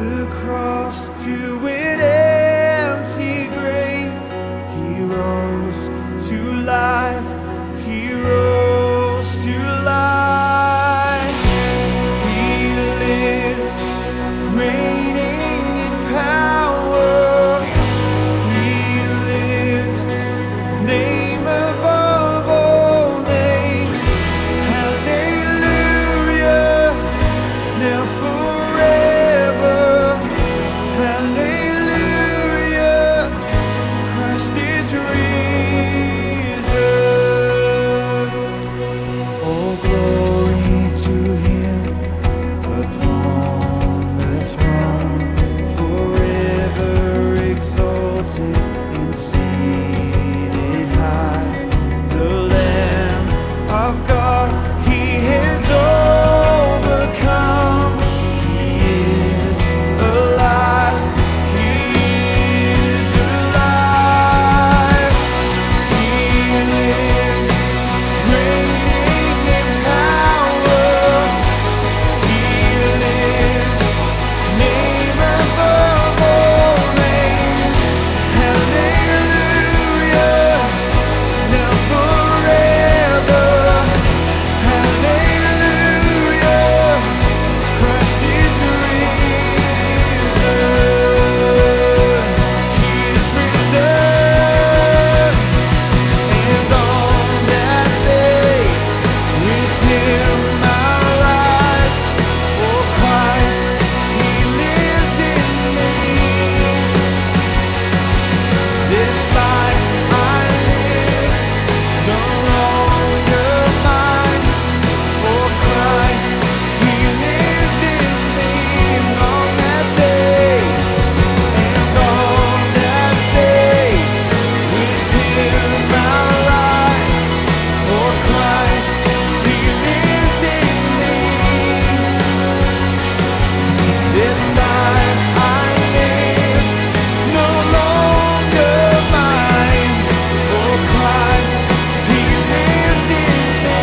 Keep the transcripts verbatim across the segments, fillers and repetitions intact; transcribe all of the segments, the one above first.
the cross to an empty grave. He rose to life, he rose to life. He lives, reigning in power. He lives, name above all names. Hallelujah, now forever. Hallelujah, Christ is risen. All glory to him upon the throne, forever exalted and seated high. The Lamb of God, he has overcome. He is alive, he is alive. He lives, reigning in power. He lives, name above all names. Hallelujah, now forever. Hallelujah, Christ is risen. He is risen. And on that day, with him I'll rise. For Christ, he lives in me. This life I live, no longer mine. For Christ, he lives in me. And on that day, and on that day, with him I'll rise. For Christ, he lives in me. This life I live, no longer mine. For Christ, he lives in me.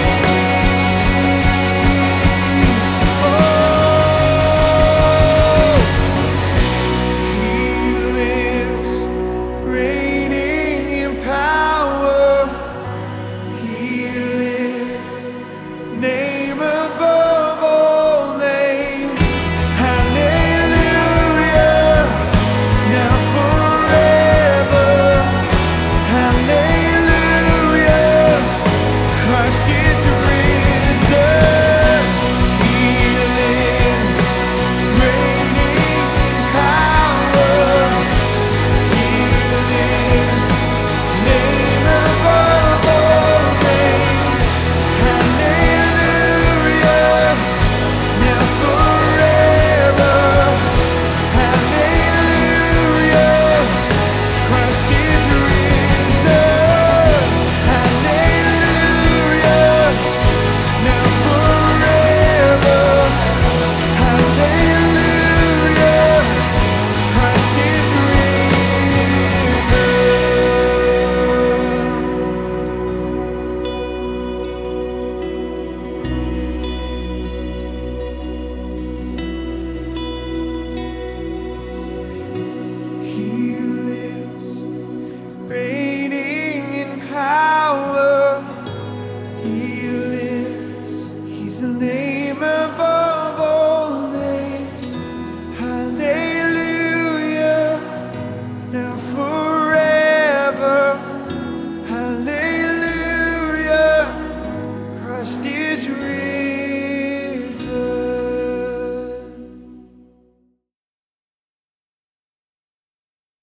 Oh, he lives, reigning in power. He lives, name above all names. Hallelujah, now forever. Hallelujah, Christ is risen. He lives, reigning in power. He lives, name above all names. Hallelujah, now forever. Hallelujah, Christ is risen. Hallelujah, now forever. Hallelujah, Christ is risen. He lives, reigning in power. He lives, he's the name